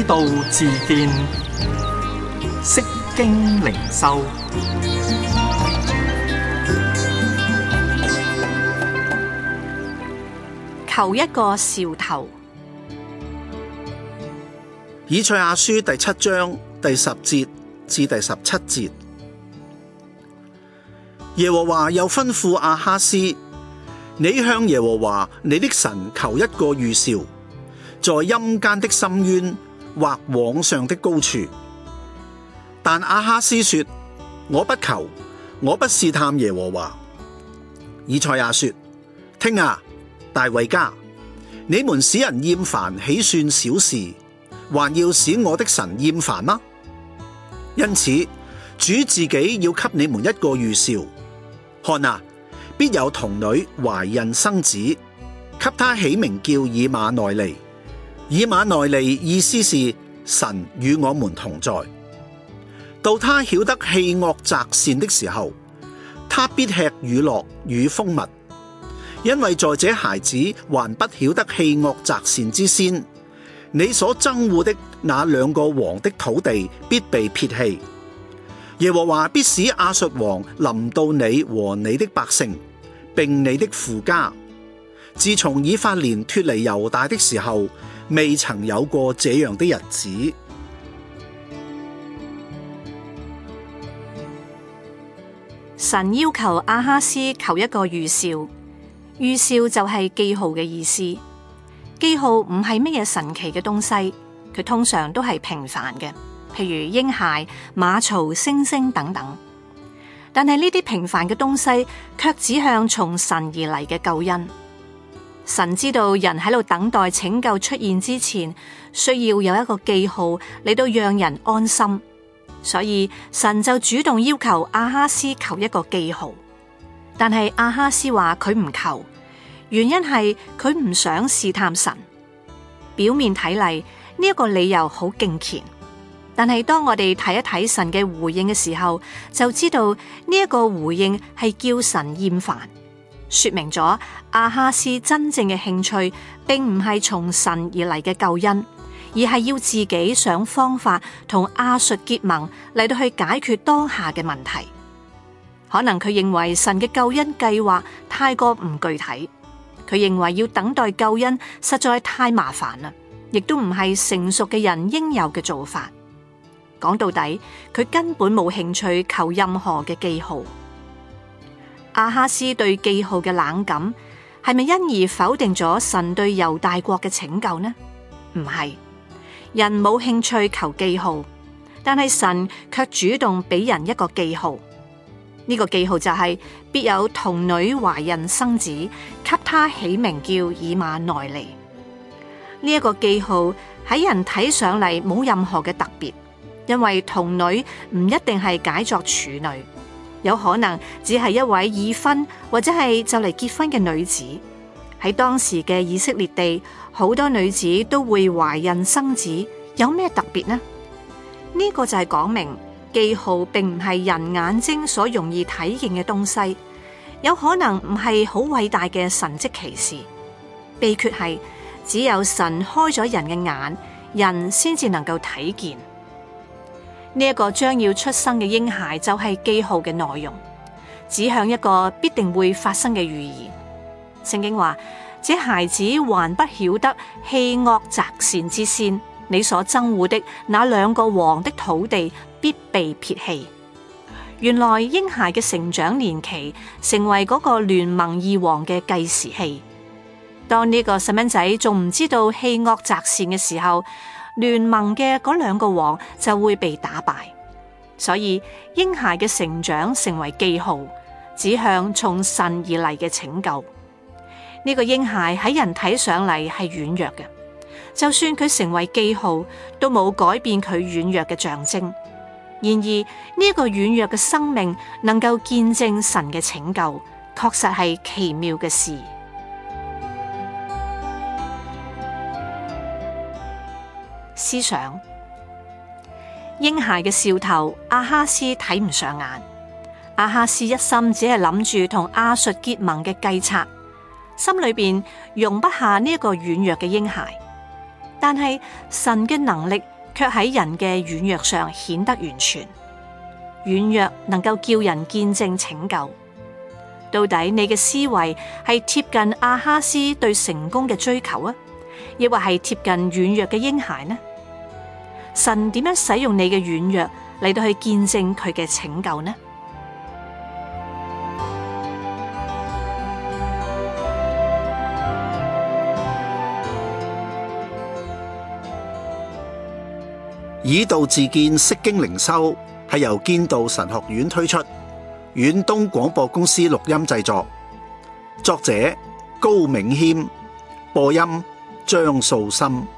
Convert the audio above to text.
道自見，釋經靈修。 求一個兆頭。 以賽亞書第7章第10節至第17節，耶和華又吩咐亞哈斯，你向耶和華你的神求一個預兆，在陰間的深淵或往上的高處。但亞哈斯說，我不求，我不試探耶和華。以賽亞說，聽啊，大衛家，你們使人厭煩豈算小事，還要使我的神厭煩嗎？因此主自己要給你們一個預兆，看啊，必有童女懷孕生子，給他起名叫以馬內利。以馬內利意思是神與我們同在。到他曉得棄惡擇善的時候，他必吃乳酪與蜂蜜，因為在這孩子還不曉得棄惡擇善之先，你所憎惡的那2個王的土地必被撇棄。耶和華必使亞述王臨到你和你的百姓，並你的父家。自從以法蓮脫離猶大的時候，未曾有過這樣的日子。 神要求亞哈斯求一個預兆，預兆就係記號嘅意思。記號唔係乜嘢神奇嘅東西，佢通常都係平凡嘅，譬如嬰孩、馬槽、星星等等。但係呢啲平凡嘅東西，卻指向從神而嚟嘅救恩。神知道人喺度等待拯救出現之前，需要有一個記號嚟到讓人安心，所以神就主動要求亞哈斯求一個記號。但係亞哈斯話佢唔求，原因係佢唔想試探神。表面睇嚟呢一個理由好敬虔，但係當我哋睇一睇神嘅回應嘅時候，就知道呢一個回應係叫神厭煩，說明咗亞哈斯真正嘅興趣並唔係從神而嚟嘅救恩，而係要自己想方法同亞述結盟嚟到去解決當下嘅問題。可能佢認為神嘅救恩計劃太過唔具體，佢認為要等待救恩實在太麻煩啦，亦都唔係成熟嘅人應有嘅做法。講到底，佢根本冇興趣求任何嘅記號。亞哈斯對記號嘅冷感，係咪因而否定咗神對猶大國嘅拯救呢？唔係，人冇興趣求記號，但係神卻主動俾人一個記號。呢個記號就係必有童女懷孕生子，給他起名叫以馬內利。呢一個記號喺人睇上嚟冇任何嘅特別，因為童女唔一定係解作處女，有可能只係一位已婚或者係就嚟結婚嘅女子。喺當時嘅以色列地，好多女子都會懷孕生子，有咩特別呢？呢個就係講明記號並唔係人眼睛所容易睇見嘅東西，有可能唔係好偉大嘅神蹟奇事。秘訣係只有神開咗人嘅眼，人先至能夠睇見。呢一個將要出生嘅嬰孩就係記號嘅內容，指向一個必定會發生嘅預言。聖經話：這孩子還不曉得棄惡擇善之先，你所憎惡的那2個王的土地必被撇棄。原來嬰孩嘅成長年期成為嗰個聯盟二王嘅計時器。當呢個細蚊仔仲唔知道棄惡擇善嘅時候，聯盟嘅嗰2個王就會被打敗。所以嬰孩嘅成長成為記號，指向從神而嚟嘅拯救。呢個嬰孩喺人睇上嚟係軟弱嘅，就算佢成為記號，都冇改變佢軟弱嘅象徵。然而呢個軟弱嘅生命能夠見證神嘅拯救，確實係奇妙嘅事。思想嬰孩嘅兆頭，亞哈斯睇唔上眼。亞哈斯一心只係諗住同亞述結盟嘅計策，心裏邊容不下呢一個軟弱嘅嬰孩。但係神嘅能力卻喺人嘅軟弱上顯得完全。軟弱能夠叫人見證拯救。到底你嘅思維係貼近亞哈斯對成功嘅追求啊，抑或係貼近軟弱嘅嬰孩呢？神點樣使用你嘅軟弱嚟到去見證佢嘅拯救呢？ 以道自薦，釋經靈修係由堅道神學院推出，遠東廣播公司錄音製作，作者高銘謙，播音張素心。